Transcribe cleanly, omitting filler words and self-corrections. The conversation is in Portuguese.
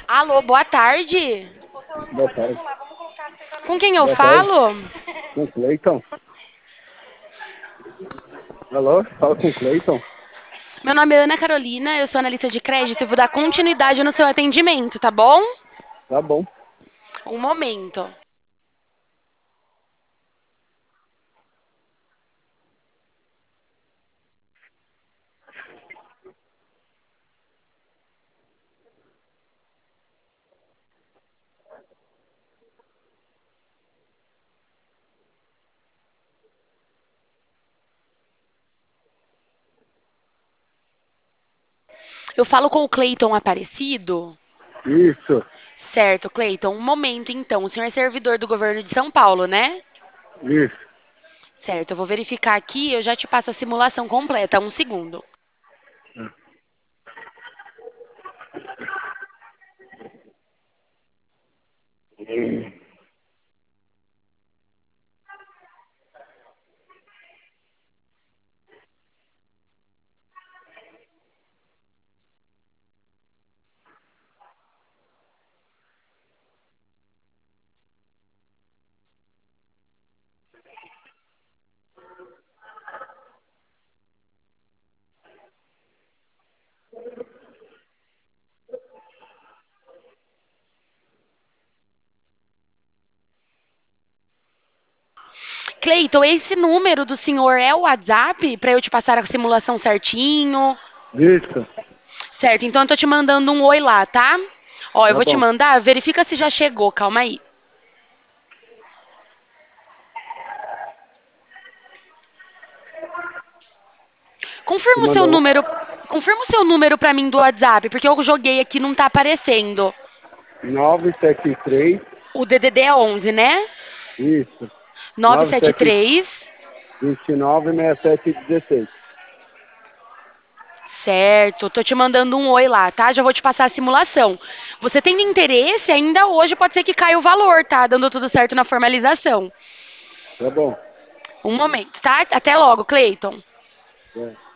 Alô, boa tarde. Boa tarde. Com quem eu Boa tarde. falo? Com o Cleiton. Alô? Fala com o Cleiton. Meu nome é Ana Carolina, eu sou analista de crédito e vou dar continuidade no seu atendimento, tá bom? Tá bom. Um momento. Eu falo com o Cleiton Aparecido? Isso. Certo, Cleiton. Um momento, então. O senhor é servidor do governo de São Paulo, né? Isso. Certo, eu vou verificar aqui e eu já te passo a simulação completa. Um segundo. Cleiton, esse número do senhor é o WhatsApp para eu te passar a simulação certinho? Isso. Certo, então eu tô te mandando um oi lá, tá? Ó, eu Tá vou te bom. mandar, verifica se já chegou, calma aí. Você Confirma o seu mandou número, confirma o seu número pra mim do WhatsApp, porque eu joguei aqui e não tá aparecendo. 973. O DDD é 11, né? Isso. 97 973. 29 67 16. Certo, tô te mandando um oi lá, tá? Já vou te passar a simulação. Você tendo interesse, ainda hoje pode ser que caia o valor, tá? Dando tudo certo na formalização. Tá bom. Um momento, tá? Até logo, Cleiton. É.